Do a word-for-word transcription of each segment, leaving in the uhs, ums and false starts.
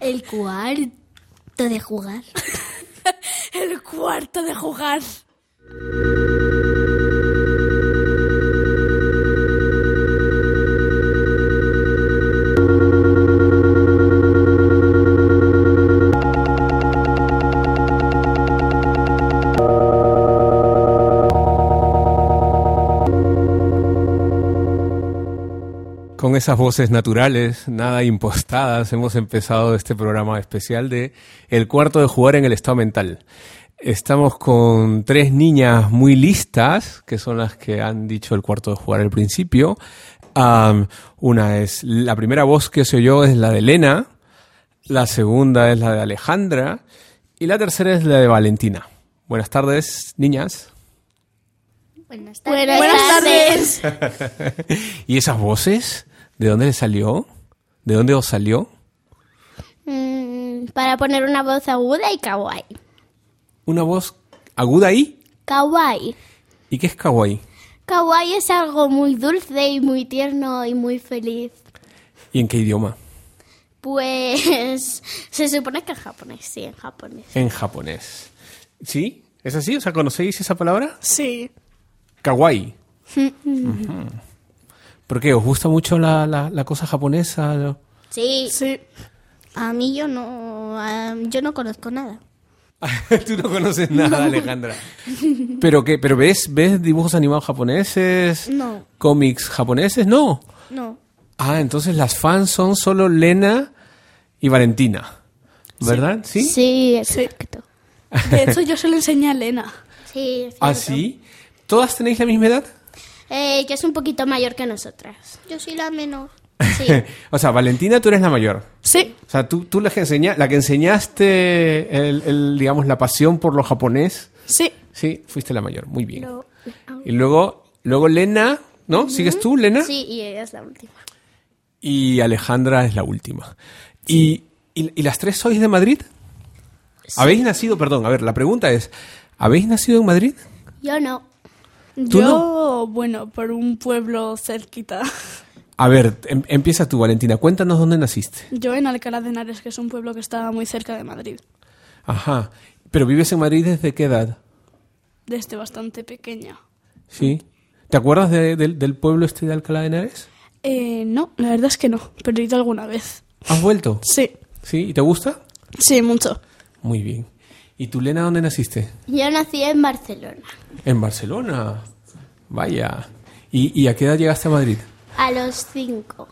El cuarto de jugar. El cuarto de jugar. Con esas voces naturales, nada impostadas, hemos empezado este programa especial de El cuarto de jugar en el estado mental. Estamos con tres niñas muy listas, que son las que han dicho el cuarto de jugar al principio. Um, una es, la primera voz que se oyó es la de Elena, la segunda es la de Alejandra y la tercera es la de Valentina. Buenas tardes, niñas. Buenas tardes. Buenas tardes. ¿Y esas voces? ¿De dónde les salió? ¿De dónde os salió? Mm, para poner una voz aguda y kawaii. ¿Una voz aguda ahí? Kawaii. ¿Y qué es kawaii? Kawaii es algo muy dulce y muy tierno y muy feliz. ¿Y en qué idioma? Pues se supone que en japonés, sí, en japonés. En japonés. ¿Sí? ¿Es así? O sea, ¿conocéis esa palabra? Sí. Kawaii. Uh-huh. ¿Por qué? ¿Os gusta mucho la, la, la cosa japonesa? Sí. Sí. A mí yo no, um, yo no conozco nada. Tú no conoces nada, no. Alejandra. ¿Pero qué? ¿Pero ves, ves dibujos animados japoneses? No. ¿Cómics japoneses? No. No. Ah, entonces las fans son solo Lena y Valentina, ¿verdad? ¿Sí? Sí, exacto. De hecho, yo se lo enseñé a Elena. Sí, es ¿Ah, cierto. sí? ¿Todas tenéis la misma edad? Eh, que es un poquito mayor que nosotras. Yo soy la menor. Sí. O sea, Valentina, tú eres la mayor. Sí. O sea, tú, tú la, que enseña, la que enseñaste, el, el, digamos, la pasión por lo japonés. Sí. Sí, fuiste la mayor. Muy bien. No. Y luego, luego Lena, ¿no? ¿Sigues tú, Lena? Sí, y ella es la última. Y Alejandra es la última. Sí. ¿Y, y, ¿Y las tres sois de Madrid? Sí. ¿Habéis nacido, perdón, a ver, la pregunta es, ¿habéis nacido en Madrid? Yo no. ¿Tú Yo, no? bueno, por un pueblo cerquita. A ver, em, empieza tú, Valentina. Cuéntanos dónde naciste. Yo en Alcalá de Henares, que es un pueblo que está muy cerca de Madrid. Ajá. ¿Pero vives en Madrid desde qué edad? Desde bastante pequeña. Sí. ¿Te acuerdas de, de, del pueblo este de Alcalá de Henares? Eh, no, la verdad es que no, pero he ido alguna vez. ¿Has vuelto? Sí. ¿Sí? ¿Y te gusta? Sí, mucho. Muy bien. ¿Y tú, Lena, dónde naciste? Yo nací en Barcelona. En Barcelona. Vaya. ¿Y, y a qué edad llegaste a Madrid? A los cinco.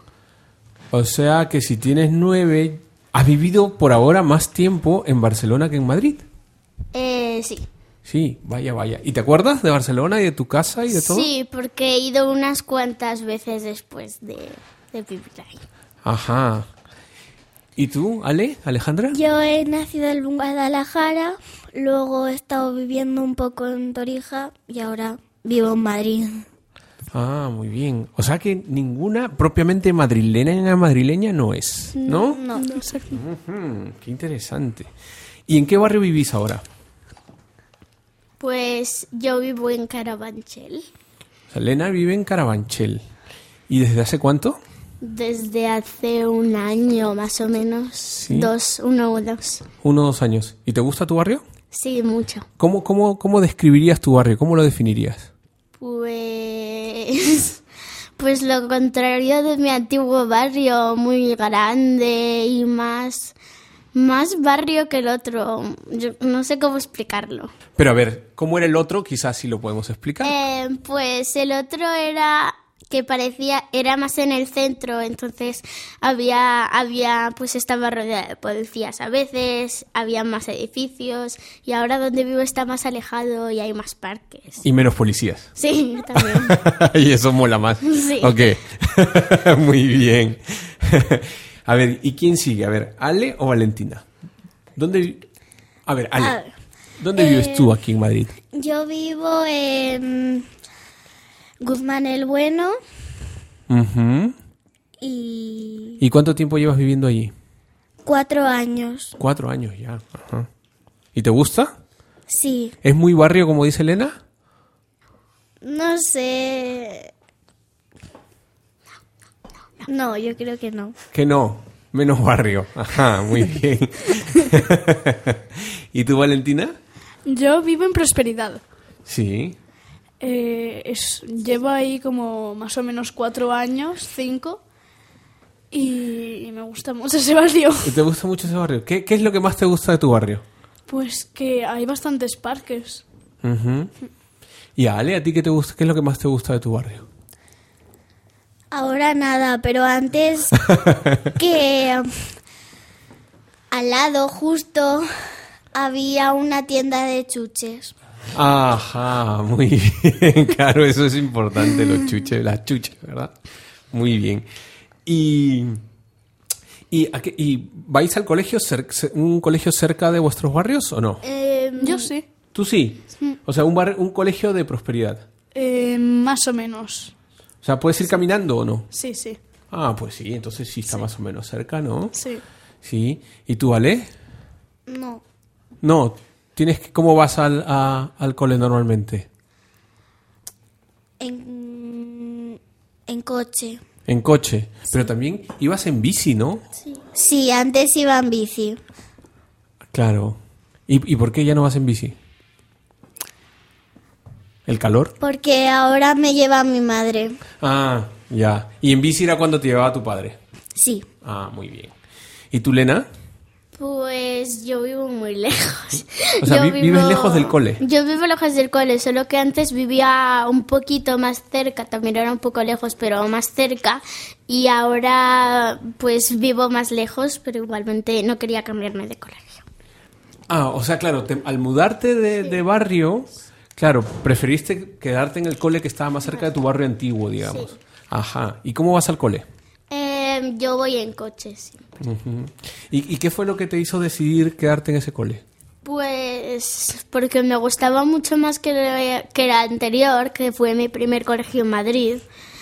O sea que si tienes nueve, ¿has vivido por ahora más tiempo en Barcelona que en Madrid? Eh, sí. Sí, vaya, vaya. ¿Y te acuerdas de Barcelona y de tu casa y de todo? Sí, porque he ido unas cuantas veces después de, de vivir ahí. Ajá. ¿Y tú, Ale, Alejandra? Yo he nacido en Guadalajara, luego he estado viviendo un poco en Torija y ahora vivo en Madrid. Ah, muy bien. O sea que ninguna propiamente madrileña madrileña no es, ¿no? No. No sé. Uh-huh, qué interesante. ¿Y en qué barrio vivís ahora? Pues yo vivo en Carabanchel. O sea, Lena vive en Carabanchel. ¿Y desde hace cuánto? Desde hace un año más o menos. Sí. Dos, uno o dos. Uno o dos años. ¿Y te gusta tu barrio? Sí, mucho. ¿Cómo, cómo, cómo describirías tu barrio? ¿Cómo lo definirías? Pues... Pues lo contrario de mi antiguo barrio, muy grande y más... Más barrio que el otro. Yo no sé cómo explicarlo. Pero a ver, ¿cómo era el otro? Quizás sí lo podemos explicar. Eh, pues el otro era que parecía, era más en el centro, entonces había, había, pues estaba rodeada de policías a veces, había más edificios, y ahora donde vivo está más alejado y hay más parques. Y menos policías. Sí, también. Y eso mola más. Sí. Ok. Muy bien. A ver, ¿y quién sigue? A ver, ¿Ale o Valentina? ¿Dónde vi- A ver, Ale. A ver, ¿Dónde eh, vives tú aquí en Madrid? Yo vivo en Guzmán el Bueno Uh-huh. y ¿Y cuánto tiempo llevas viviendo allí? cuatro años. Cuatro años ya. Ajá. ¿Y te gusta? Sí, ¿Es muy barrio como dice Elena? no sé. No, yo creo que no. Que no. Menos barrio. Ajá, muy bien. ¿Y tú, Valentina? Yo vivo en Prosperidad. Sí. Eh, es, llevo ahí como más o menos cuatro años, cinco, y me gusta mucho ese barrio. ¿Y te gusta mucho ese barrio? ¿Qué, qué es lo que más te gusta de tu barrio? Pues que hay bastantes parques. Uh-huh. Y Ale, ¿a ti qué te gusta? ¿Qué es lo que más te gusta de tu barrio? Ahora nada, pero antes que um, al lado justo había una tienda de chuches. Ajá, muy bien. Claro, eso es importante, los chuches, las chuches, ¿verdad? Muy bien. ¿Y, y, a qué- y vais al colegio, cer- ce- un colegio cerca de vuestros barrios o no? Eh, Yo sí, ¿Tú sí? O sea, un, bar- un colegio de prosperidad. eh, más o menos. O sea, ¿puedes ir caminando o no? Sí, sí, Ah, pues sí, entonces sí está más o menos cerca, ¿no? sí. Sí. ¿Y tú, Ale? no, No, tienes que, ¿cómo vas al, a- al cole normalmente? en, en coche. En coche. Pero también ibas en bici, ¿no? Sí, antes iba en bici. Claro. ¿Y, y por qué ya no vas en bici? ¿El calor? Porque ahora me lleva mi madre. Ah, ya. ¿Y en bici era cuando te llevaba tu padre? Sí. Ah, muy bien. ¿Y tú, Lena? Pues yo vivo muy lejos. O sea, Yo vi- vives lejos del cole. Yo vivo lejos del cole, solo que antes vivía un poquito más cerca, también era un poco lejos, pero más cerca. Y ahora pues vivo más lejos, pero igualmente no quería cambiarme de colegio. Ah, o sea, claro, te- al mudarte de, de barrio, claro, preferiste quedarte en el cole que estaba más cerca de tu barrio antiguo, digamos. Ajá. ¿Y cómo vas al cole? Eh, yo voy en coche, sí. Ujú. ¿Y, ¿Y qué fue lo que te hizo decidir quedarte en ese cole? Pues porque me gustaba mucho más que, que el anterior, que fue mi primer colegio en Madrid.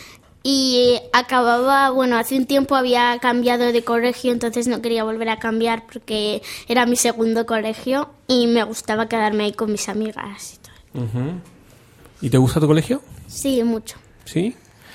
Y acababa, bueno, hace un tiempo había cambiado de colegio, entonces no quería volver a cambiar porque era mi segundo colegio y me gustaba quedarme ahí con mis amigas y todo. Ujú. ¿Y te gusta tu colegio? Sí, mucho. ¿Sí?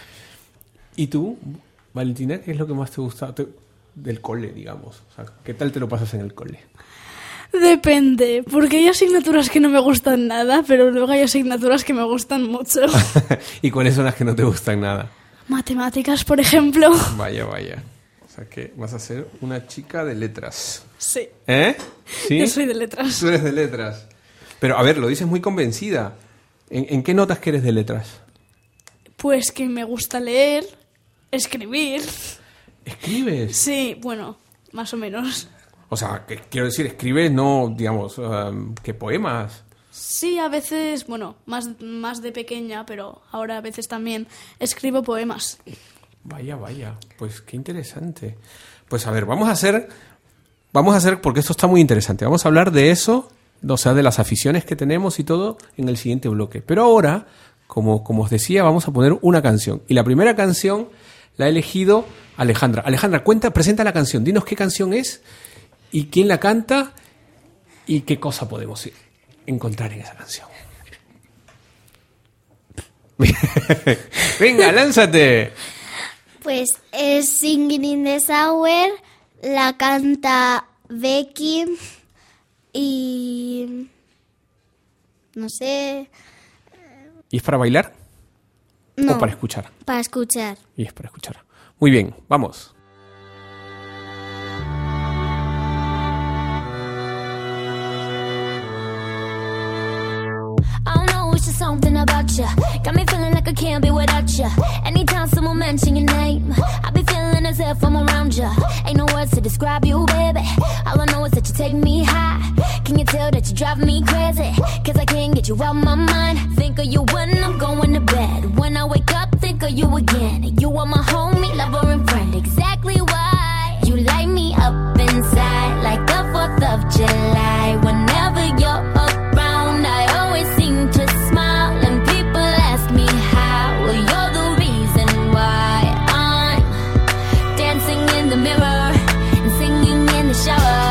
¿Y tú, Valentina, qué es lo que más te gusta te- del cole, digamos? O sea, ¿qué tal te lo pasas en el cole? Depende, porque hay asignaturas que no me gustan nada, pero luego hay asignaturas que me gustan mucho. ¿Y cuáles son las que no te gustan nada? Matemáticas, por ejemplo. Vaya, vaya. O sea que vas a ser una chica de letras. Sí, ¿Eh? ¿Sí? yo soy de letras. Tú eres de letras. Pero, a ver, lo dices muy convencida. ¿En, en qué notas que eres de letras? Pues que me gusta leer, escribir. ¿Escribes? Sí, bueno, más o menos. O sea, que quiero decir, escribes no, digamos, um, que poemas. Sí, a veces, bueno, más, más de pequeña, pero ahora a veces también escribo poemas. Vaya, vaya. Pues qué interesante. Pues a ver, vamos a hacer... Vamos a hacer, porque esto está muy interesante, vamos a hablar de eso, o sea, de las aficiones que tenemos y todo en el siguiente bloque. Pero ahora, como, como os decía, vamos a poner una canción. Y la primera canción la ha elegido Alejandra. Alejandra, cuenta, presenta la canción. Dinos qué canción es y quién la canta y qué cosa podemos encontrar en esa canción. Venga, lánzate. Pues es Singing in the Shower, la canta Becky y no sé, ¿Y es para bailar no, o para escuchar? para escuchar. Y es para escuchar. Muy bien, vamos. I don't know, it's just something about you. Got me feeling like I can't be without you. Anytime someone mention your name, I be feeling as if I'm around you. Ain't no words to describe you, baby. All I know is that you take me high. Can you tell that you drive me crazy? Cause I can't get you out my mind. Think of you when I'm going to bed. When I wake up, think of you again. You are my homie, lover and friend. Exactly why you light me up inside like the fourth of July. Whenever you're around, I always seem to smile. And people ask me how. Well, you're the reason why I'm dancing in the mirror and singing in the shower.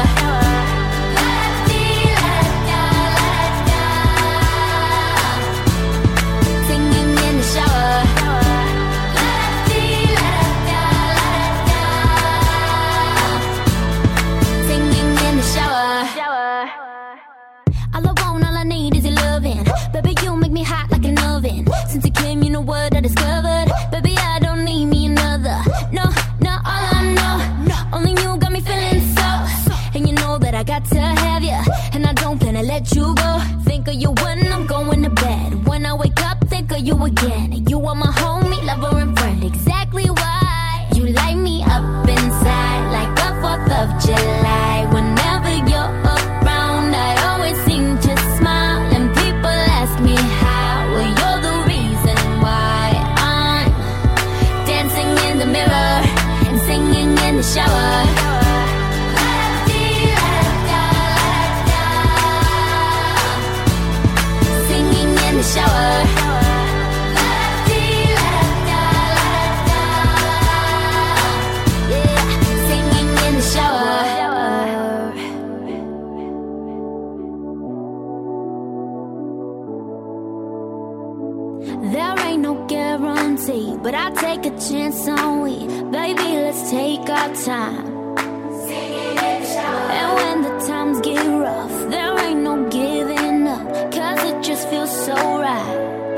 Singing in the shower. let you go. Think of you when I'm going to bed. When I wake up, think of you again. You are my homie, lover, and friend. Exactly why you light me up inside like a fourth of July. Whenever you're around, I always seem to smile. And people ask me how. Well, you're the reason why I'm dancing in the mirror and singing in the shower. Shower. Yeah, singing in the shower. There ain't no guarantee, but I take a chance on we. Baby, let's take our time. And when the times get rough, there ain't no giving up, cause it just feels so right.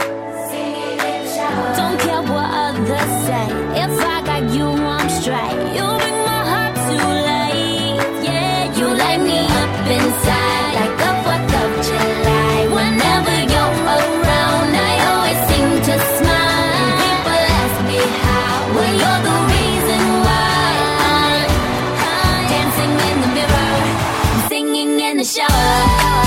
Don't care what others say, if I got you, I'm straight. You bring my heart to life, yeah. You light me up inside like the fourth of July. Whenever you're around, I always seem to smile. And people ask me how, well, you're the reason why I'm, I'm dancing in the mirror, singing in the shower.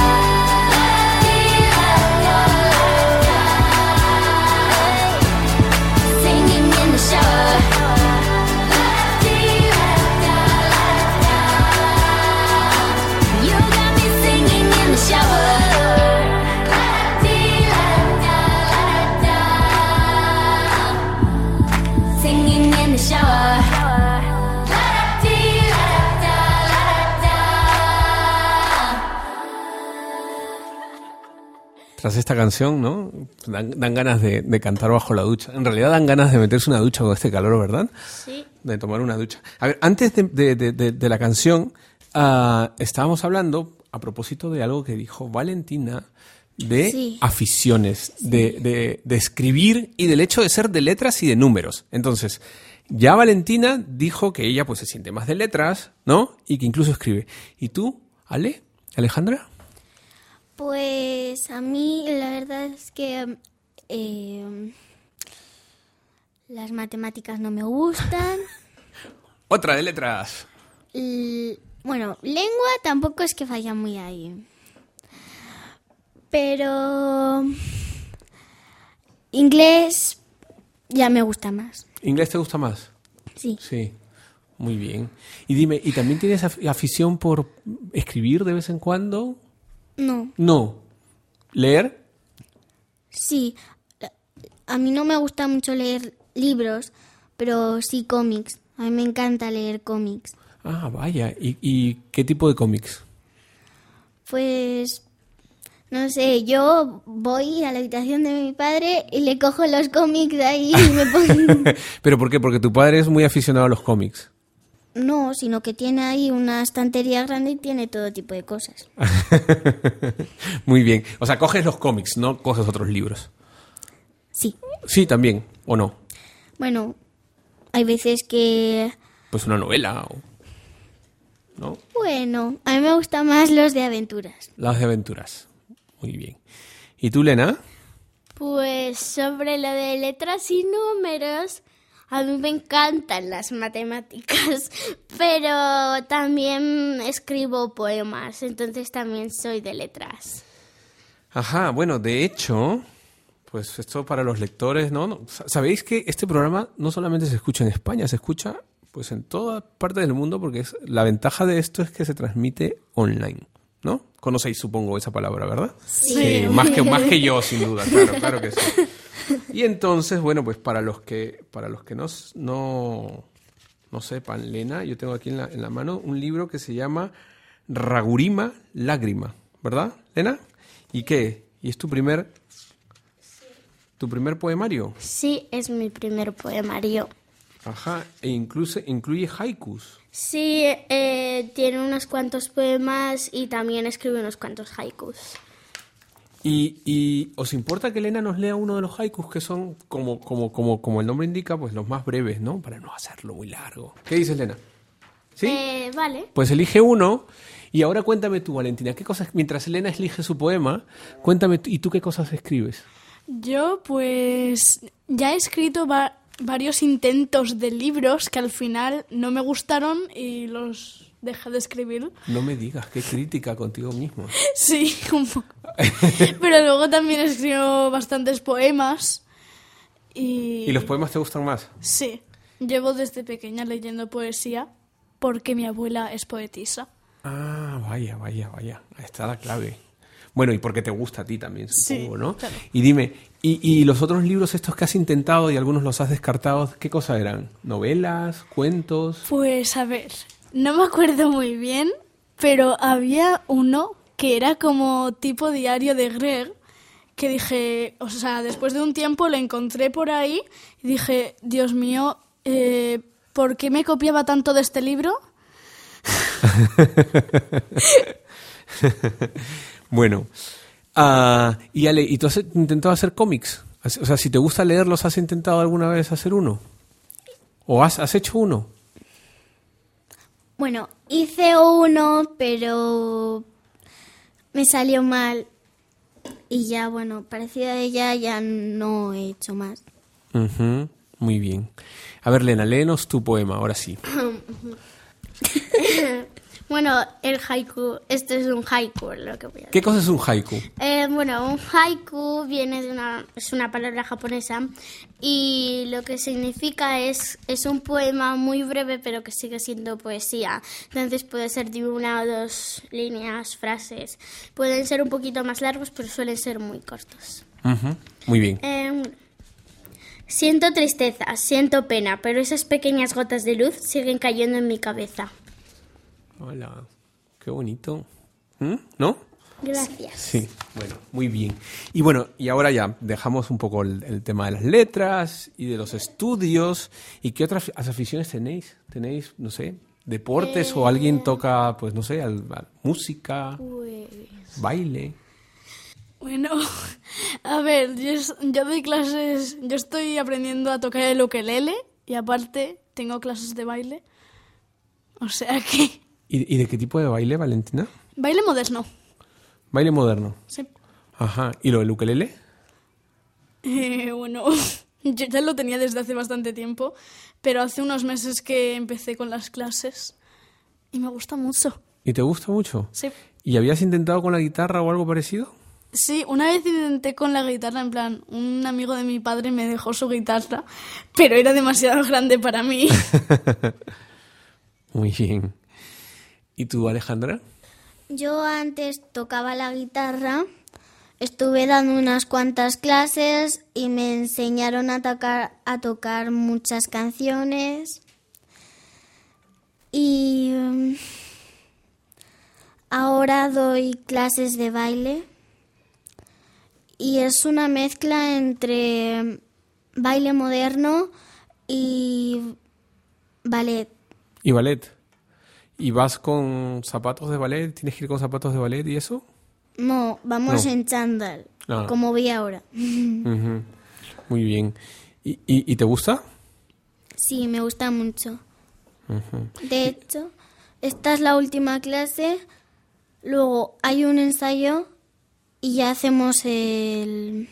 Tras esta canción, ¿no? Dan, dan ganas de, de cantar bajo la ducha. En realidad dan ganas de meterse una ducha con este calor, ¿verdad? Sí. De tomar una ducha. A ver, antes de, de, de, de, de la canción, uh, estábamos hablando a propósito de algo que dijo Valentina de Sí. aficiones, de, de, de escribir y del hecho de ser de letras y de números. Entonces, ya Valentina dijo que ella pues se siente más de letras, ¿no? Y que incluso escribe. ¿Y tú, Ale? ¿Alejandra? Pues a mí la verdad es que eh, las matemáticas no me gustan. Otra de letras. L- bueno, lengua tampoco es que vaya muy ahí. Pero inglés ya me gusta más. ¿Inglés te gusta más? Sí. Sí, muy bien. Y dime, ¿y también tienes af- afición por escribir de vez en cuando? No. No. ¿Leer? Sí. A mí no me gusta mucho leer libros, pero sí cómics. A mí me encanta leer cómics. Ah, vaya. ¿Y, y qué tipo de cómics? Pues, no sé, yo voy a la habitación de mi padre y le cojo los cómics de ahí y me pongo... ¿Pero por qué? Porque tu padre es muy aficionado a los cómics. No, sino que tiene ahí una estantería grande y tiene todo tipo de cosas. Muy bien. O sea, coges los cómics, no coges otros libros. Sí. Sí, también. ¿O no? Bueno, hay veces que... Pues una novela. O... ¿no? Bueno, a mí me gustan más los de aventuras. Las de aventuras. Muy bien. ¿Y tú, Lena? Pues sobre lo de letras y números, a mí me encantan las matemáticas, pero también escribo poemas, entonces también soy de letras. Ajá, bueno, de hecho, pues esto para los lectores, ¿no? no Sabéis que este programa no solamente se escucha en España, se escucha pues en toda parte del mundo, porque es, la ventaja de esto es que se transmite online, ¿no? Conocéis, supongo, esa palabra, ¿verdad? Sí. Sí, más que, más que yo, sin duda, claro, claro que sí. Y entonces, bueno, pues para los que para los que no, no, no sepan, Lena, yo tengo aquí en la, en la mano un libro que se llama Ragurima Lágrima, ¿verdad, Lena? ¿Y qué? ¿Y es tu primer, tu primer poemario? Sí, es mi primer poemario. Ajá, e incluye, incluye haikus. Sí, eh, tiene unos cuantos poemas y también escribe unos cuantos haikus. ¿Y, y os importa que Elena nos lea uno de los haikus que son, como, como, como, como el nombre indica, pues los más breves, ¿no? Para no hacerlo muy largo. ¿Qué dices, Elena? ¿Sí? Eh, vale. Pues elige uno Y ahora cuéntame tú, Valentina, ¿qué cosas, mientras Elena elige su poema, cuéntame, ¿y tú qué cosas escribes? Yo, pues, ya he escrito va- varios intentos de libros que al final no me gustaron y los dejé de escribir. No me digas, qué crítica contigo mismo. Sí, un poco. Pero luego también escribo bastantes poemas y... ¿Y los poemas te gustan más? Sí, llevo desde pequeña leyendo poesía porque mi abuela es poetisa. Ah, vaya, vaya, vaya. Ahí está la clave. Bueno, y porque te gusta a ti también, supongo, Sí, ¿no? claro. Y dime, ¿y, ¿y los otros libros estos que has intentado y algunos los has descartado, qué cosa eran? ¿Novelas? ¿Cuentos? Pues a ver, no me acuerdo muy bien, pero había uno que era como tipo diario de Greg, que dije, o sea, después de un tiempo lo encontré por ahí y dije, Dios mío, eh, ¿por qué me copiaba tanto de este libro? Bueno, uh, y Ale, ¿y tú has intentado hacer cómics? O sea, si te gusta leerlos, ¿has intentado alguna vez hacer uno? ¿O has, has hecho uno? Bueno, hice uno, pero me salió mal. Y ya, bueno, parecido a ella, ya no he hecho más. Uh-huh, muy bien. A ver, Lena, léenos tu poema, ahora sí. Bueno, el haiku, esto es un haiku, lo que voy a decir. ¿Qué cosa es un haiku? Eh, bueno, un haiku viene de una, es una palabra japonesa y lo que significa es, es un poema muy breve pero que sigue siendo poesía. Entonces puede ser de una o dos líneas, frases. Pueden ser un poquito más largos pero suelen ser muy cortos. Uh-huh, muy bien. Eh, siento tristeza, siento pena, pero esas pequeñas gotas de luz siguen cayendo en mi cabeza. Hola, qué bonito. ¿Mm? ¿No? Gracias. Sí, bueno, muy bien. Y bueno, y ahora ya dejamos un poco el, el tema de las letras y de los estudios. ¿Y qué otras aficiones tenéis? ¿Tenéis, no sé, deportes o alguien toca, pues no sé, al, al- música, Pues... baile? Bueno, a ver, yo, es- yo doy clases, yo estoy aprendiendo a tocar el ukelele y aparte tengo clases de baile. O sea que... ¿Y, y de qué tipo de baile, Valentina? Baile moderno. Baile moderno. Sí. Ajá. ¿Y lo del ukelele? Eh, bueno, yo ya lo tenía desde hace bastante tiempo, pero hace unos meses que empecé con las clases y me gusta mucho. ¿Y te gusta mucho? Sí. ¿Y habías intentado con la guitarra o algo parecido? Sí, una vez intenté con la guitarra, en plan, un amigo de mi padre me dejó su guitarra, pero era demasiado grande para mí. Muy bien. ¿Y tú, Alejandra? Yo antes tocaba la guitarra, estuve dando unas cuantas clases y me enseñaron a tocar, a tocar muchas canciones. Y mm, ahora doy clases de baile. Y es una mezcla entre baile moderno y ballet. ¿Y ballet? ¿Y vas con zapatos de ballet? ¿Tienes que ir con zapatos de ballet y eso? No, vamos No. en chándal, Ah. como vi ahora. Ujú. Muy bien. ¿Y, y, y te gusta? Sí, me gusta mucho. De hecho, esta es la última clase, luego hay un ensayo y ya hacemos el,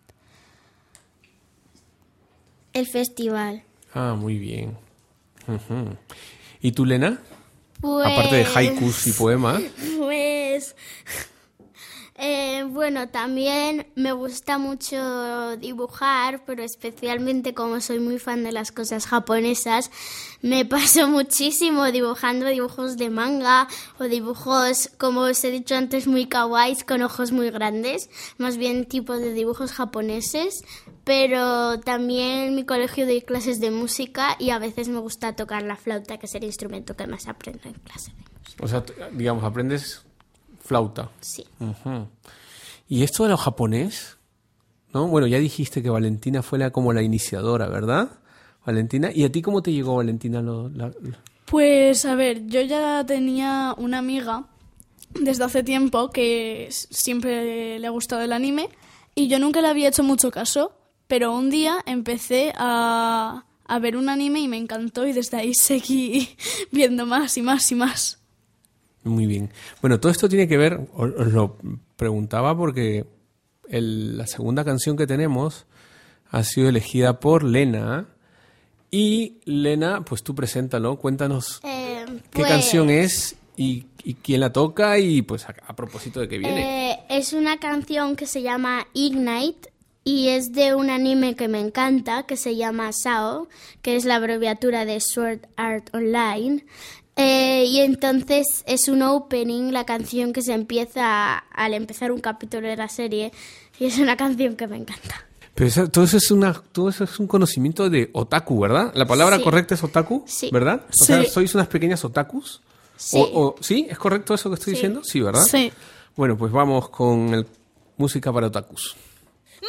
el festival. Ah, muy bien. Ujú. ¿Y tú, Lena? Pues... Aparte de haikus y poemas. Pues, eh, bueno, también me gusta mucho dibujar, pero especialmente como soy muy fan de las cosas japonesas, me paso muchísimo dibujando dibujos de manga o dibujos, como os he dicho antes, muy kawaiis con ojos muy grandes, más bien tipo de dibujos japoneses, pero también en mi colegio doy clases de música y a veces me gusta tocar la flauta, que es el instrumento que más aprendo en clase de música. O sea, t- digamos, aprendes flauta. Sí. Ujú. ¿Y esto de lo japonés? ¿No? Bueno, ya dijiste que Valentina fue la, como la iniciadora, ¿verdad? Valentina. ¿Y a ti cómo te llegó, Valentina? Lo, la- lo- Pues a ver, yo ya tenía una amiga desde hace tiempo que s- siempre le ha gustado el anime y yo nunca le había hecho mucho caso, pero un día empecé a, a ver un anime y me encantó y desde ahí seguí viendo más y más y más. Muy bien. Bueno, todo esto tiene que ver, os, os lo preguntaba porque el, la segunda canción que tenemos ha sido elegida por Lena. Y Lena, pues tú preséntalo, cuéntanos Eh, qué pues, canción es y, y quién la toca y pues a, a propósito de qué viene. eh, es una canción que se llama Ignite y es de un anime que me encanta que se llama S A O, que es la abreviatura de Sword Art Online. Eh, y entonces es un opening, la canción que se empieza al empezar un capítulo de la serie, y es una canción que me encanta. Pero eso, todo, eso es una, todo eso es un conocimiento de otaku, ¿verdad? La palabra Sí. correcta es otaku, Sí. ¿verdad? O Sí. sea, ¿sois unas pequeñas otakus? Sí. O, o- ¿Sí? ¿Es correcto eso que estoy Sí. diciendo? Sí, ¿verdad? Sí. Bueno, pues vamos con el, música para otakus. 迷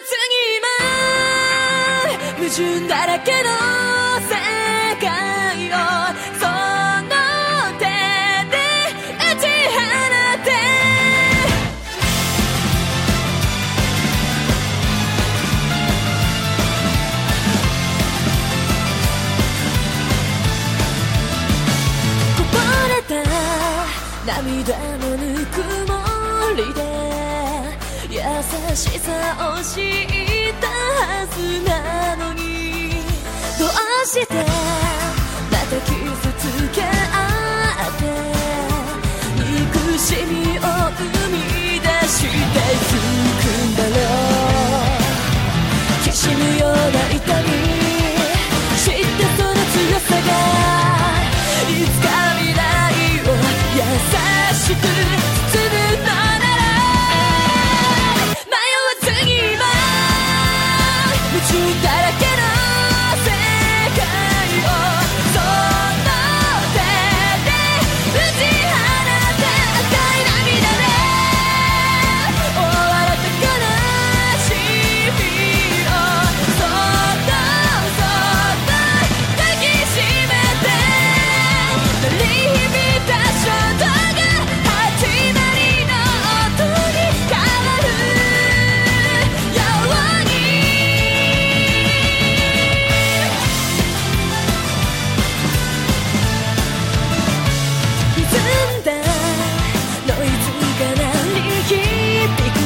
わずに矛盾だらけの世界をその手で打ち放てこぼれた涙のぬくもりで優しさを知ったはずなのにどうしてまた傷つけ合って憎しみを生み出してゆくんだろうきしむような痛み知ってその強さがいつか未来を優しく包むのなら迷わずに今夢中だらけの世界をその手で打ち放て赤い涙で終わらた悲しみをそっとそっと抱きしめて鳴り響いた衝動が始まりの音に変わるように歪んだノイズが鳴り響く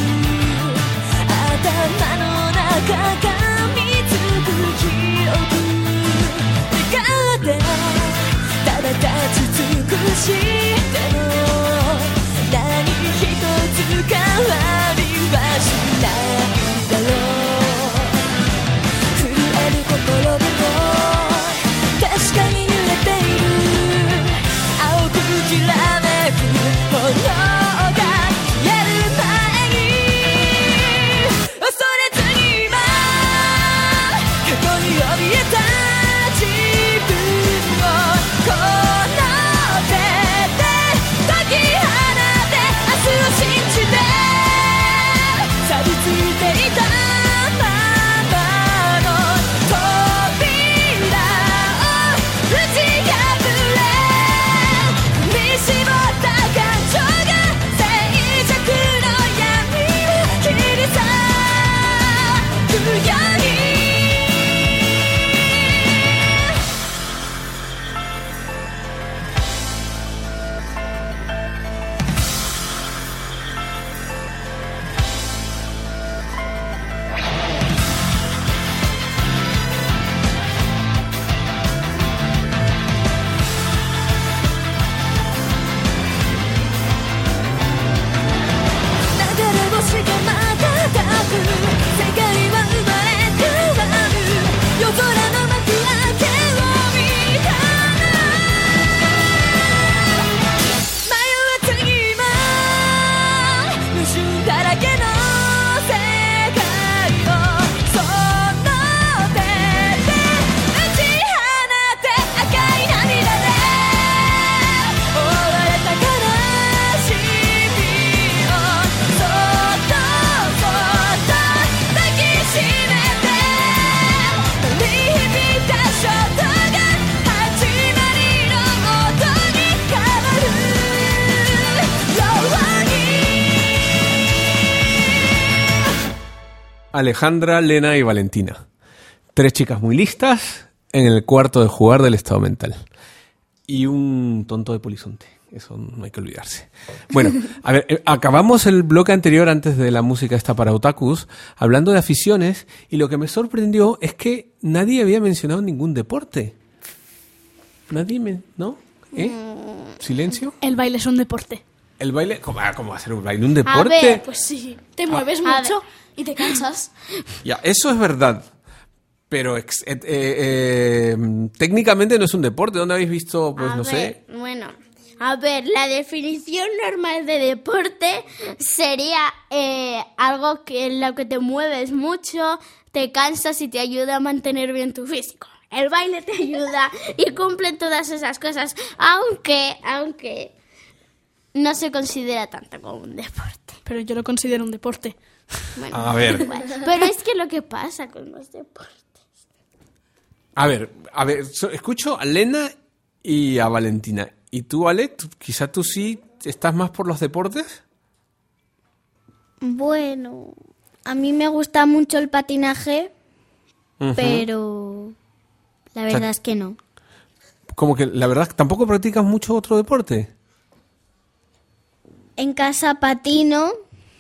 頭の中がみつく記憶願ってただ立ち尽くしても何一つ変わりはしないだろう震える心でも確かに揺れている青くきらめく炎が消える前に恐れずに今過去に怯えた自分をこの手で解き放て明日を信じて錆びついていたままの扉を打ち破れ踏みしぼった感情が静寂の闇を切り裂くように流れ星が瞬く世界は生まれ変わる夜空の幕開けを見たら迷わずに今矛盾だらけの世界をその手で打ち放て赤い涙で終われた悲しみをそっとそっと抱きしめて鳴り響いた衝動が始まりの音に変わるように Alejandra, Lena y Valentina. Tres chicas muy listas en el cuarto de jugar del estado mental. Y un tonto de polizonte. eso no hay que olvidarse. Bueno, a ver, eh, acabamos el bloque anterior antes de la música esta para otakus, hablando de aficiones, y lo que me sorprendió es que nadie había mencionado ningún deporte. Nadie me... ¿No? ¿Eh? ¿Silencio? El baile es un deporte. ¿El baile? ¿Cómo, ah, ¿cómo va a ser un baile? ¿Un deporte? A ver, Pues sí, te mueves a mucho y te cansas. Ya, eso es verdad. Pero ex- eh, eh, eh, técnicamente no es un deporte. ¿Dónde habéis visto? Pues a no ver, sé. Bueno, a ver, la definición normal de deporte sería eh, algo que en lo que te mueves mucho, te cansas y te ayuda a mantener bien tu físico. El baile te ayuda y cumple todas esas cosas, aunque, aunque no se considera tanto como un deporte. Pero yo lo considero un deporte. Bueno, A ver. igual. Pero es que lo que pasa con los deportes. A ver, a ver, so- escucho a Lena y a Valentina. ¿Y tú, Ale? ¿Tú- quizá tú sí estás más por los deportes? Bueno, a mí me gusta mucho el patinaje, Ujú. pero la verdad es que no. Como que la verdad tampoco practicas mucho otro deporte. En casa patino,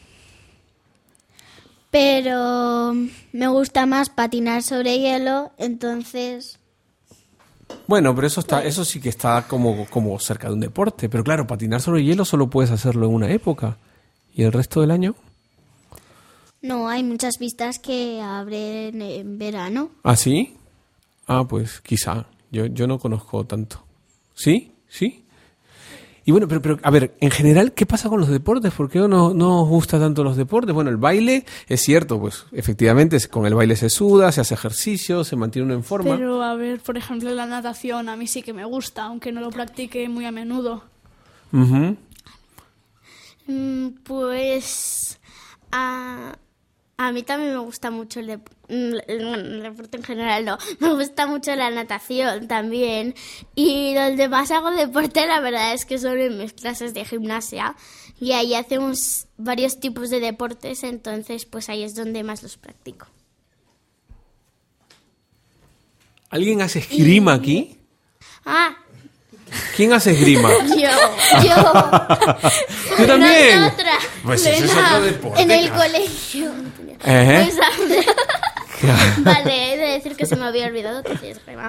pero me gusta más patinar sobre hielo, entonces Bueno, pero eso está, eso sí que está como, como cerca de un deporte. Pero claro, patinar sobre hielo solo puedes hacerlo en una época. ¿Y el resto del año? no, hay muchas pistas que abren en verano. ¿Ah, sí? Ah, pues quizá. Yo, yo no conozco tanto. ¿Sí? ¿Sí? Y bueno, pero, pero a ver, en general, ¿qué pasa con los deportes? ¿Por qué no, no os gusta tanto los deportes? Bueno, el baile, es cierto, pues efectivamente con el baile se suda, se hace ejercicio, se mantiene uno en forma. Pero a ver, por ejemplo, la natación a mí sí que me gusta, aunque no lo practique muy a menudo. Ujú. Mm, Pues a, a mí también me gusta mucho el, dep- mm, el- bueno, el deporte en general, no. Me gusta mucho la natación también. Y donde más hago deporte, la verdad es que son en mis clases de gimnasia. Y ahí hacemos varios tipos de deportes, entonces pues ahí es donde más los practico. ¿Alguien hace esgrima aquí? Ah, ¿Quién hace esgrima? yo, yo. ¿Tú también? Nosotras. Pues ese es otro deporte. En el claro. colegio. Ejé. Pues, a- Vale, he de decir que se me había olvidado que hacía esgrima.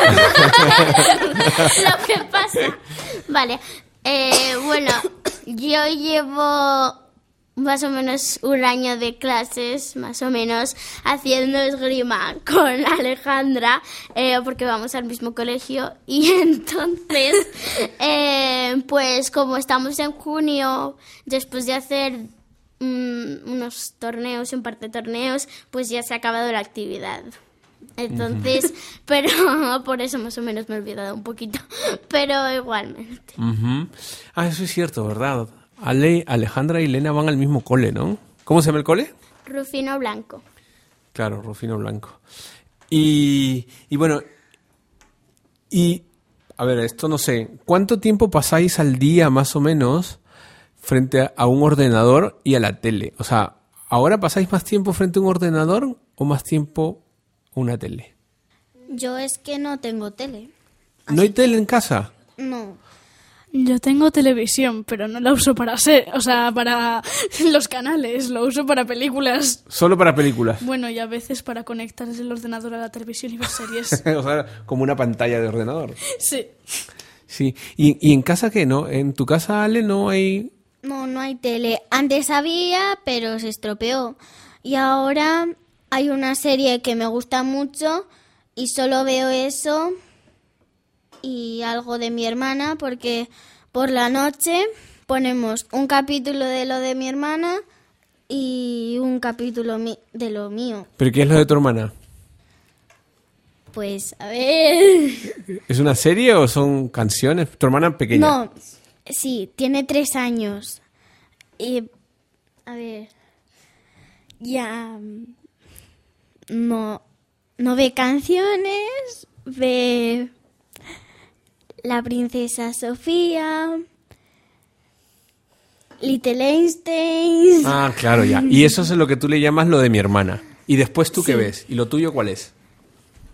Lo que pasa. Vale, eh, bueno, yo llevo más o menos un año de clases, más o menos, haciendo esgrima con Alejandra, eh, porque vamos al mismo colegio. Y entonces, eh, pues como estamos en junio, después de hacer mm, unos torneos, un par de torneos, pues ya se ha acabado la actividad. Entonces, pero por eso más o menos me he olvidado un poquito, pero igualmente. Ujú. Ah, eso es cierto, ¿verdad? Ale, Alejandra y Elena van al mismo cole, ¿no? ¿Cómo se llama el cole? Rufino Blanco. Claro, Rufino Blanco. Y, y bueno, y a ver, esto no sé, ¿cuánto tiempo pasáis al día más o menos frente a, a un ordenador y a la tele? O sea, ¿ahora pasáis más tiempo frente a un ordenador o más tiempo a una tele? Yo es que no tengo tele. ¿No hay tele en casa? No. Yo tengo televisión, pero no la uso para ser, o sea, para los canales, lo uso para películas. Solo para películas. Bueno, y a veces para conectar el ordenador a la televisión y ver series. O sea, como una pantalla de ordenador. Sí. Sí. ¿Y, y en casa qué? ¿No? ¿En tu casa, Ale, no hay...? No, no hay tele. Antes había, pero se estropeó. Y ahora hay una serie que me gusta mucho y solo veo eso y algo de mi hermana porque por la noche ponemos un capítulo de lo de mi hermana y un capítulo mi- de lo mío. ¿Pero qué es lo de tu hermana? Pues, a ver... ¿Es una serie o son canciones? ¿Tu hermana pequeña? No, sí, tiene tres años. Y, a ver, ya mm, no, no ve canciones, ve La princesa Sofía, Little Einstein. Ah, claro, ya. Y eso es lo que tú le llamas lo de mi hermana. ¿Y después tú qué ves? ¿Y lo tuyo cuál es?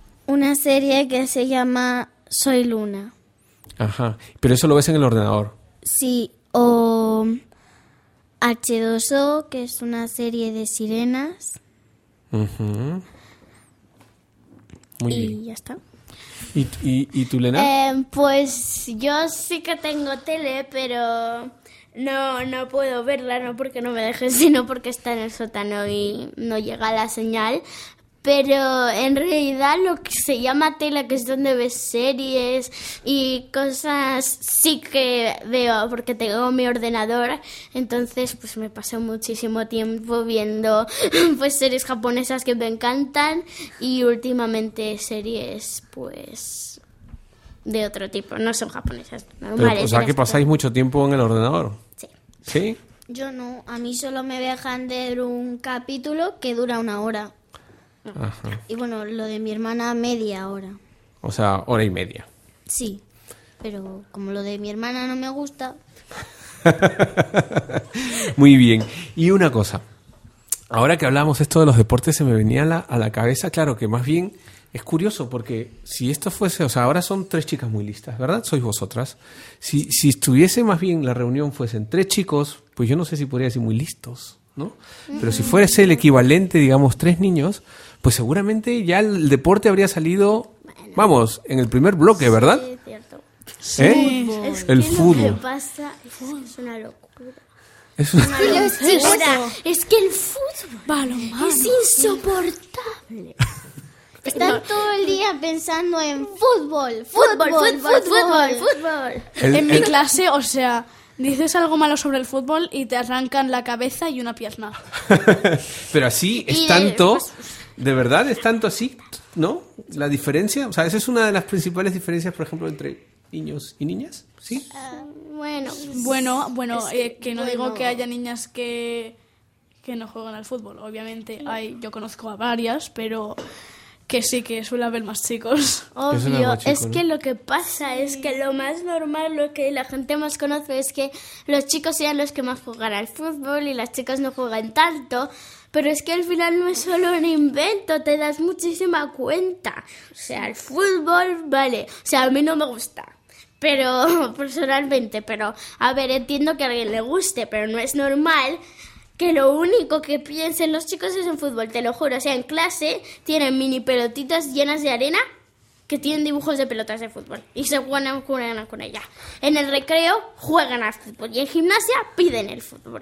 Una serie que se llama Soy Luna. Ajá. Pero eso lo ves en el ordenador. Sí, o hache dos o, que es una serie de sirenas. Uh-huh. Muy y bien. ya está. ¿Y, y, y tú, Lena? Eh, pues yo sí que tengo tele, pero no, no puedo verla, no porque no me dejes, sino porque está en el sótano y no llega la señal. Pero en realidad lo que se llama tele, que es donde ves series y cosas, sí que veo porque tengo mi ordenador. Entonces pues me paso muchísimo tiempo viendo pues series japonesas que me encantan y últimamente series pues de otro tipo, no son japonesas, normales. Pero, o sea, de que las pasáis mucho tiempo en el ordenador. Sí. ¿Sí? Yo no, a mí solo me dejan de ver un capítulo que dura una hora. Ajá. Y bueno, lo de mi hermana media hora. O sea, hora y media. Sí, pero como lo de mi hermana no me gusta... Muy bien. Y una cosa. Ahora que hablamos esto de los deportes, se me venía a la, a la cabeza, claro, que más bien es curioso, porque si esto fuese, o sea, ahora son tres chicas muy listas, ¿verdad? Sois vosotras. Si, si estuviese más bien la reunión fuesen tres chicos, pues yo no sé si podría decir muy listos, ¿no? Pero si fuese el equivalente, digamos, tres niños, pues seguramente ya el deporte habría salido, vamos, en el primer bloque, ¿verdad? Sí, cierto. ¿Eh? Es El que fútbol. Lo que pasa es que es una locura. Es una- Los chicos, ahora, es que el fútbol Balonmano. es insoportable. Están todo el día pensando en fútbol, Fútbol, fútbol, fútbol, fútbol, fútbol. el- En mi el- clase, o sea, dices algo malo sobre el fútbol y te arrancan la cabeza y una pierna. Pero así es Y de- tanto, pues- de verdad es tanto así, ¿no? La diferencia, o sea, esa es una de las principales diferencias, por ejemplo, entre niños y niñas, ¿sí? Bueno, Bueno, bueno, eh, que no digo bueno. que haya niñas que, que no juegan al fútbol. Obviamente hay, yo conozco a varias, pero que sí que suele haber más chicos. Eso no es obvio, muy chico, es ¿no? que lo que pasa es que lo más normal, lo que la gente más conoce es que los chicos sean los que más juegan al fútbol y las chicas no juegan tanto. Pero es que al final no es solo un invento, te das muchísima cuenta. O sea, el fútbol, vale, o sea, a mí no me gusta. Pero, personalmente, pero, a ver, entiendo que a alguien le guste, pero no es normal que lo único que piensen los chicos es en fútbol, te lo juro. O sea, en clase tienen mini pelotitas llenas de arena que tienen dibujos de pelotas de fútbol y se juegan, juegan con ella. En el recreo juegan al fútbol y en gimnasia piden el fútbol.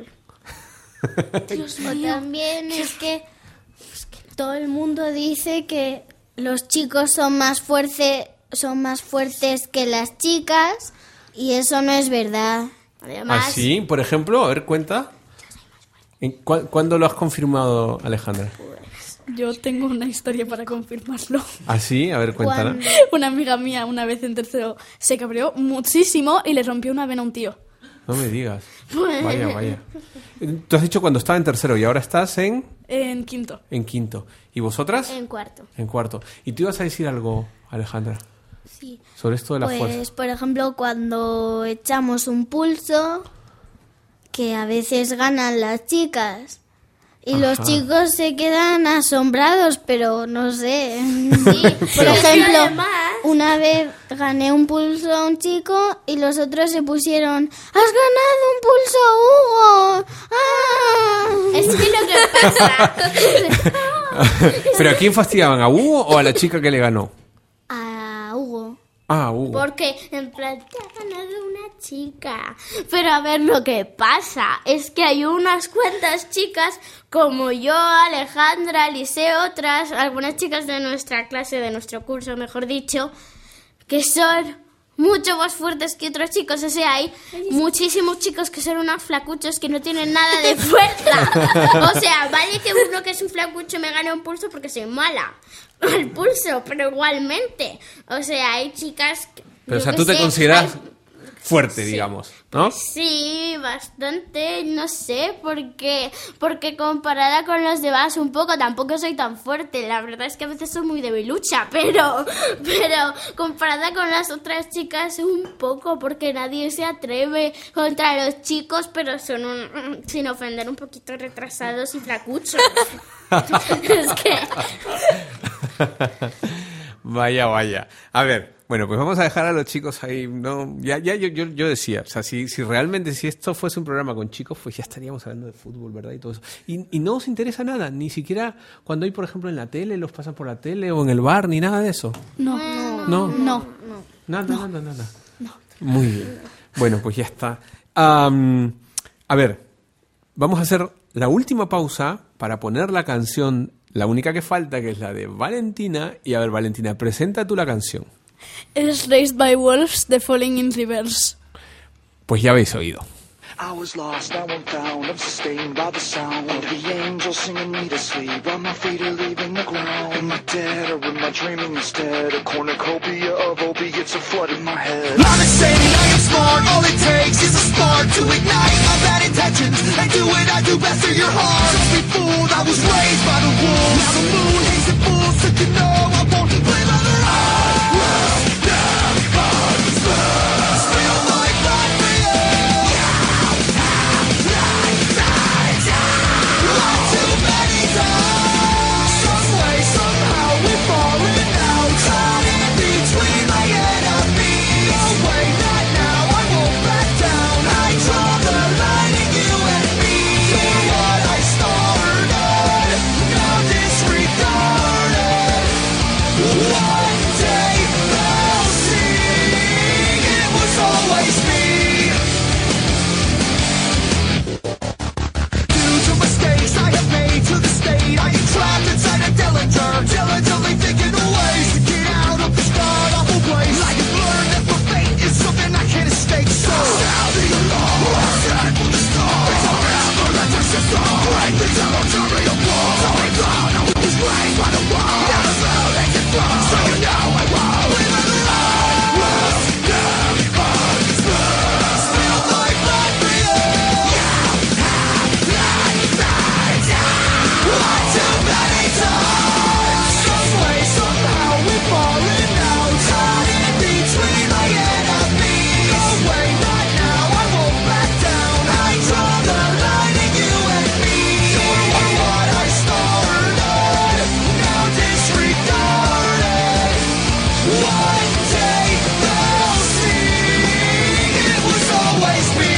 O también es que, es que todo el mundo dice que los chicos son más fuertes, son más fuertes que las chicas y eso no es verdad. Además, ¿Ah, sí? Por ejemplo, a ver, cuenta. ¿En cu- ¿Cuándo lo has confirmado, Alejandra? Yo tengo una historia para confirmarlo. ¿Ah, sí? A ver, cuéntala. Cuando- Una amiga mía una vez en tercero se cabreó muchísimo y le rompió una vena a un tío. No me digas. Vaya, vaya. Tú has dicho cuando estaba en tercero y ahora estás en, En quinto. en quinto. ¿Y vosotras? en cuarto. En cuarto. ¿Y tú ibas a decir algo, Alejandra, Sí. sobre esto de la Pues, fuerza? por ejemplo, cuando echamos un pulso, que a veces ganan las chicas y los Ajá. chicos se quedan asombrados, pero no sé. Sí, Por pero es que ejemplo, además- una vez gané un pulso a un chico y los otros se pusieron, ¡has ganado un pulso, Hugo! ¡Ah! Es que lo que pasa... ¿Pero a quién fastidiaban? ¿A Hugo o a la chica que le ganó? A Hugo. Ah, a Hugo. Porque en plan te ha ganado una chica. Pero a ver, lo que pasa es que hay unas cuantas chicas como yo, Alejandra, Lise, otras, algunas chicas de nuestra clase, de nuestro curso, mejor dicho, que son mucho más fuertes que otros chicos. O sea, hay muchísimos chicos que son unos flacuchos que no tienen nada de fuerza. O sea, vale que uno que es un flacucho me gane un pulso porque soy mala al pulso, pero igualmente. O sea, hay chicas... que- Pero, o yo sea, qué tú te sé, consideras hay- fuerte, digamos, ¿no? Sí, bastante, no sé, porque porque comparada con los demás un poco, tampoco soy tan fuerte. La verdad es que a veces soy muy debilucha, pero pero comparada con las otras chicas un poco, porque nadie se atreve contra los chicos, pero son un, sin ofender, un poquito retrasados y flacuchos. Es que Vaya, vaya. A ver, Bueno, pues vamos a dejar a los chicos ahí, ¿no? Ya, ya yo, yo, yo decía, o sea, si, si realmente, si esto fuese un programa con chicos, pues ya estaríamos hablando de fútbol, ¿verdad? Y todo eso. Y, y no os interesa nada, ni siquiera cuando hay, por ejemplo, en la tele, los pasan por la tele o en el bar, ni nada de eso. No. No. No. Nada, nada, nada, nada. No. Muy bien. Bueno, pues ya está. Um, a ver, vamos a hacer la última pausa para poner la canción, la única que falta, que es la de Valentina. Y a ver, Valentina, presenta tú la canción. Es Raised by Wolves de Falling in Reverse. Pues ya habéis oído. I was lost, now I'm found, I'm sustained by the sound of the angels singing me to sleep, while my feet are leaving the ground. Am I dead or am I dreaming instead? A cornucopia of opiates are flooding my head. I'm insane, I am smart, all it takes is a spark to ignite my bad intentions and do what I do best for your heart. Don't be fooled, I was raised by the wolves. Now the moon hates the fools, so you know I won't play by the rules. I will never lose. Feel like life for you. Too many times, some way, somehow we're falling out, caught in between my enemies. Oh wait, not now, I won't back down. I draw the line in you and me. You're what I started, now disregarded. One day they'll see it was always me. Due to mistakes I have made to the state, I am trapped inside a Dillinger, diligently thinking of ways to get out of this god-awful place. I have learned that my fate is something I can't escape, so sound the alarm, we're set for the storm. It's a never-ending system, break the territory of war. Sorry, God, I was raised by the wall. Never felt like it from, so you know I won't. Leave it alone, will never lose. Feel like life for you. Too many times, some way, somehow we're falling out, caught in between my enemies. Oh wait, not now, I won't back down. I draw the line in you and me. You're what I started, now disregarded. One day they'll see it was always me.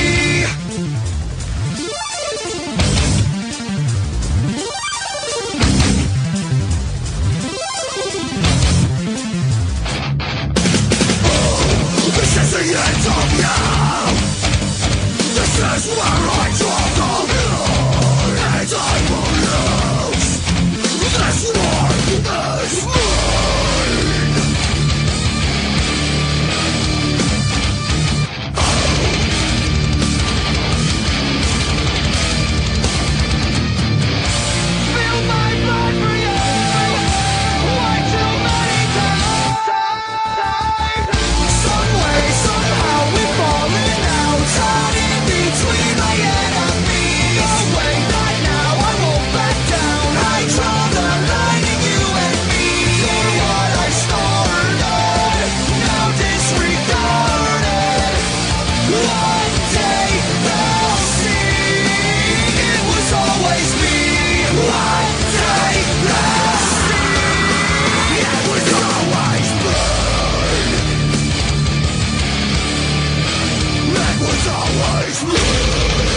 This is the end of you. This is where I draw the line, and I will lose. This war is mine. Feel my blood for you. Way too many times. Some way, somehow we're falling out, caught in between my enemies. Oh wait, not now, I won't back down. I draw the line in you and me. You're what I started, now disregarded. One day they'll see it was always me. One day they'll see it was always me. It was always me.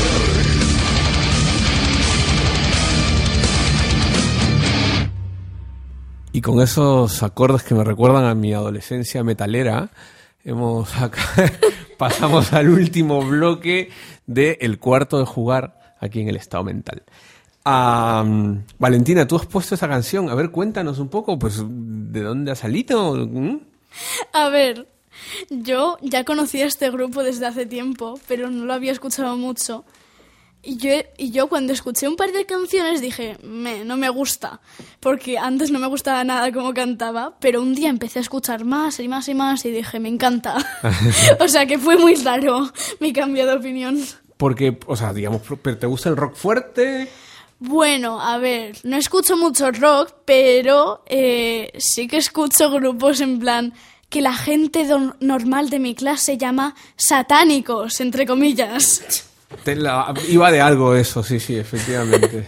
Y con esos acordes que me recuerdan a mi adolescencia metalera, hemos acá pasamos al último bloque de El Cuarto de Jugar aquí en el Estado Mental. Um, Valentina, tú has puesto esa canción. A ver, cuéntanos un poco, pues, ¿de dónde ha salido? ¿Mm? A ver, yo ya conocía este grupo desde hace tiempo, pero no lo había escuchado mucho. Y yo, y yo cuando escuché un par de canciones dije, me, no me gusta, porque antes no me gustaba nada cómo cantaba, pero un día empecé a escuchar más y más y más y dije, me encanta. O sea que fue muy raro mi cambio de opinión. Porque, o sea, digamos, ¿pero te gusta el rock fuerte? Bueno, a ver, no escucho mucho rock, pero eh, sí que escucho grupos en plan que la gente do- normal de mi clase llama satánicos, entre comillas. Te la, iba de algo eso, sí, sí, efectivamente.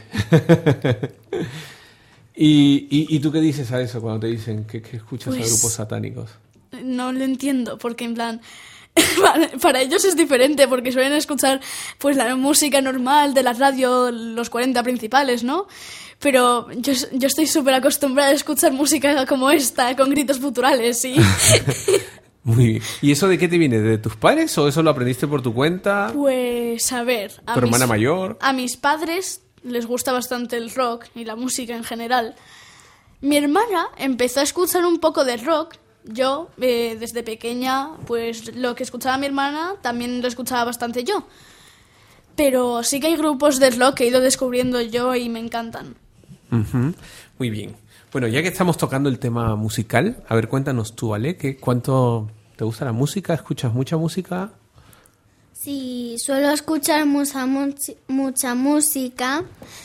¿Y, y, ¿Y tú qué dices a eso cuando te dicen que, que escuchas Pues, a grupos satánicos? no lo entiendo, porque en plan, para ellos es diferente, porque suelen escuchar pues la música normal de la radio, los cuarenta principales, ¿no? Pero yo, yo estoy súper acostumbrada a escuchar música como esta, con gritos guturales, y... Muy bien. ¿Y eso de qué te viene? ¿De tus padres o eso lo aprendiste por tu cuenta? Pues, a ver... A ¿Tu mis, hermana mayor? A mis padres les gusta bastante el rock y la música en general. Mi hermana empezó a escuchar un poco de rock. Yo, eh, desde pequeña, pues lo que escuchaba mi hermana también lo escuchaba bastante yo. Pero sí que hay grupos de rock que he ido descubriendo yo y me encantan. Uh-huh. Muy bien. Bueno, ya que estamos tocando el tema musical, a ver, cuéntanos tú, ¿vale? ¿Qué, ¿Cuánto te gusta la música? ¿Escuchas mucha música? Sí, suelo escuchar mucha, mucha, mucha música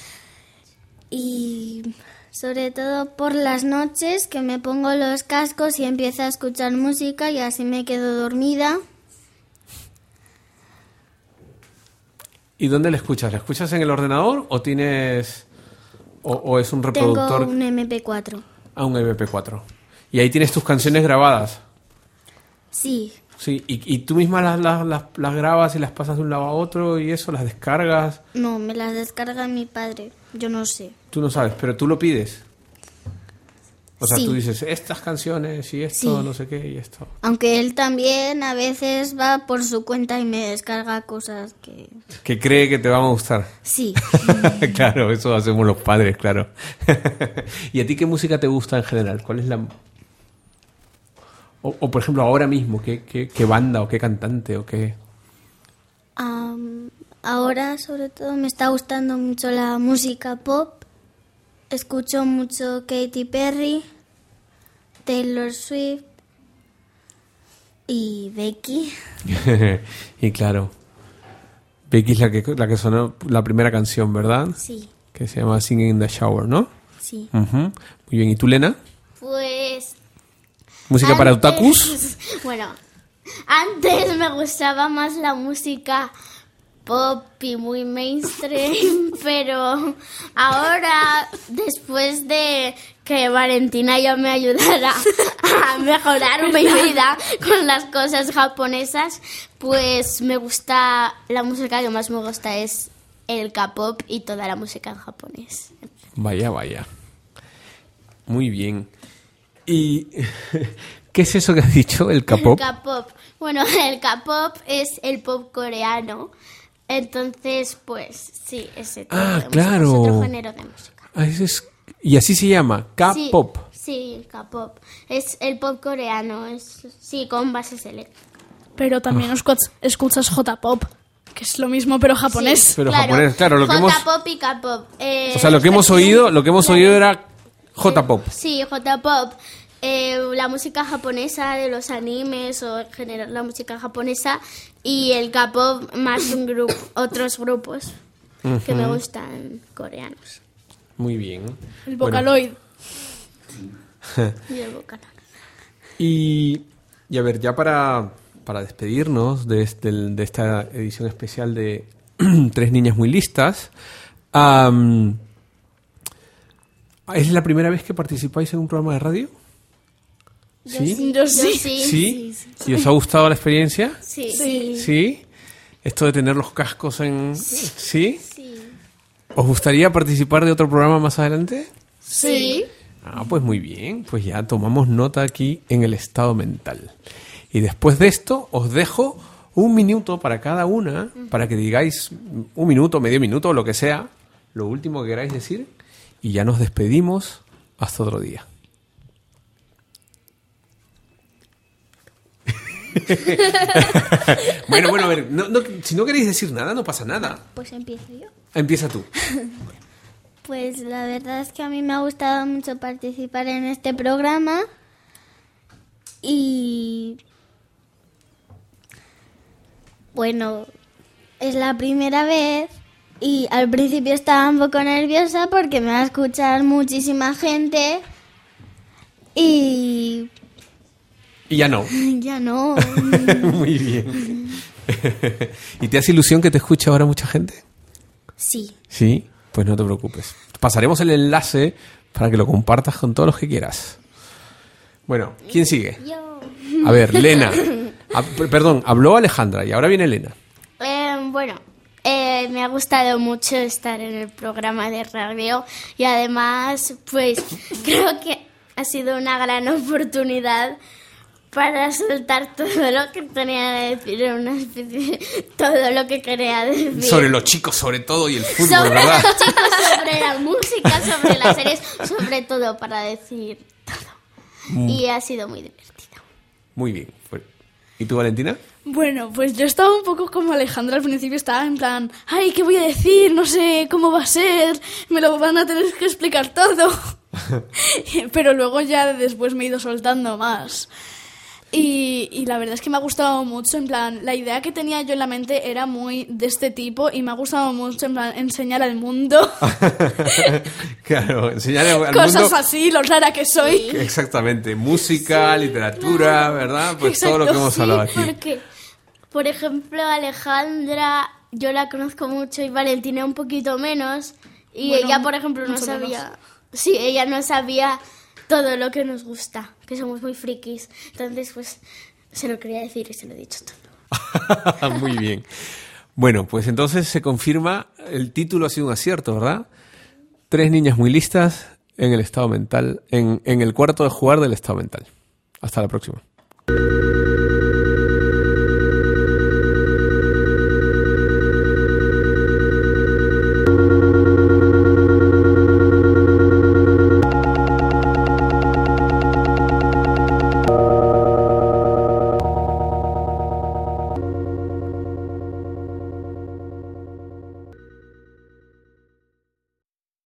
y sobre todo por las noches que me pongo los cascos y empiezo a escuchar música y así me quedo dormida. ¿Y dónde la escuchas? ¿La escuchas en el ordenador o tienes... o, o es un reproductor? Tengo un eme pe cuatro. Ah, un eme pe cuatro. ¿Y ahí tienes tus canciones grabadas? Sí. Sí, ¿y, y tú misma las, las, las, las grabas y las pasas de un lado a otro y eso, las descargas? No, me las descarga mi padre. Yo no sé. Tú no sabes, pero tú lo pides. O sea, Sí. tú dices, estas canciones y esto, Sí. no sé qué y esto. Aunque él también a veces va por su cuenta y me descarga cosas que... Que cree que te van a gustar. Sí. Claro, eso hacemos los padres, claro. ¿Y a ti qué música te gusta en general? ¿Cuál es la... O, o por ejemplo, ahora mismo, ¿qué, qué, qué banda o qué cantante o qué...? Am, ahora, sobre todo, me está gustando mucho la música pop. Escucho mucho Katy Perry, Taylor Swift y Becky. Y claro, Becky es la que, la que sonó la primera canción, ¿verdad? Sí, Que se llama Singing in the Shower, ¿no? sí. Ujú. Muy bien, ¿y tú, Lena? Pues... ¿Música para antes- otakus? Bueno, antes me gustaba más la música pop y muy mainstream, pero ahora, después de que Valentina ya me ayudara a mejorar mi vida con las cosas japonesas, pues me gusta, la música que más me gusta es el K-pop y toda la música en japonés. Vaya, vaya. Muy bien. ¿Y qué es eso que has dicho, el K-pop? El K-pop. Bueno, el K-pop es el pop coreano. Entonces, pues, sí, ese tipo Ah, de música, claro. es otro género de música. Ah, ese es- Y así se llama, K-pop. Sí, sí, el K-pop. Es el pop coreano, es sí, con bases eléctricas. Pero también escuch- escuchas J-pop, que es lo mismo pero japonés. Sí, Pero japonés, claro, lo que hemos- J-pop y K-pop. Eh, O sea, lo que hemos oído, lo que hemos oído era J-pop. Sí, J-pop. Eh, la música japonesa de los animes o en general la música japonesa y el K-pop más un grupo, otros grupos que me gustan coreanos. Muy bien. El Bueno, Vocaloid. Y el Vocaloid. y, y a ver, ya para, para despedirnos de, este- de esta edición especial de Tres Niñas Muy Listas, am, ¿es la primera vez que participáis en un programa de radio? ¿Sí? Yo sí. sí. ¿Sí? ¿Y os ha gustado la experiencia? Sí. Sí. ¿Sí? Esto de tener los cascos en... ¿Sí? Sí. ¿Os gustaría participar de otro programa más adelante? Sí. Ah, pues muy bien. Pues ya tomamos nota aquí en el estado mental. Y después de esto os dejo un minuto para cada una, para que digáis un minuto, medio minuto, lo que sea, lo último que queráis decir, y ya nos despedimos hasta otro día. Bueno, bueno, a ver, no- no- si no queréis decir nada, no pasa nada. Pues empiezo yo. Empieza tú. Pues la verdad es que a mí me ha gustado mucho participar en este programa y bueno, es la primera vez y al principio estaba un poco nerviosa porque me va a escuchar muchísima gente y Y ya no. ya no. Muy bien. ¿Y te hace ilusión que te escuche ahora mucha gente? Sí, Sí, pues no te preocupes. Pasaremos el enlace para que lo compartas con todos los que quieras. Bueno, ¿quién sigue? yo. A ver, Lena. A, perdón, habló Alejandra y ahora viene Lena. Eh, bueno, eh, me ha gustado mucho estar en el programa de radio y además, pues, creo que ha sido una gran oportunidad para soltar todo lo que tenía que decir, en una especie, todo lo que quería decir. Sobre los chicos, sobre todo, y el fútbol, sobre ¿verdad? los chicos, sobre la música, sobre las series, sobre todo para decir todo. Mm. Y ha sido muy divertido. Muy bien. ¿Y tú, Valentina? Bueno, pues yo estaba un poco como Alejandra al principio, estaba en plan, ay, ¿qué voy a decir? No sé cómo va a ser, me lo van a tener que explicar todo. Pero luego ya después me he ido soltando más. Y, y la verdad es que me ha gustado mucho, en plan, la idea que tenía yo en la mente era muy de este tipo y me ha gustado mucho, en plan, enseñar al mundo. Claro, enseñar al cosas mundo. así, lo rara que soy. Exactamente, música, sí, literatura, claro. ¿Verdad? Pues exacto, todo lo que hemos sí, hablado aquí. Porque, por ejemplo, Alejandra, yo la conozco mucho y Valentina un poquito menos. Y bueno, ella, por ejemplo, no sabía... Menos. Sí, ella no sabía todo lo que nos gusta, que somos muy frikis. Entonces, pues, se lo quería decir y se lo he dicho todo. Muy bien. Bueno, pues entonces se confirma, el título ha sido un acierto, ¿verdad? Tres niñas muy listas en el estado mental, en, en el cuarto de jugar del estado mental. Hasta la próxima.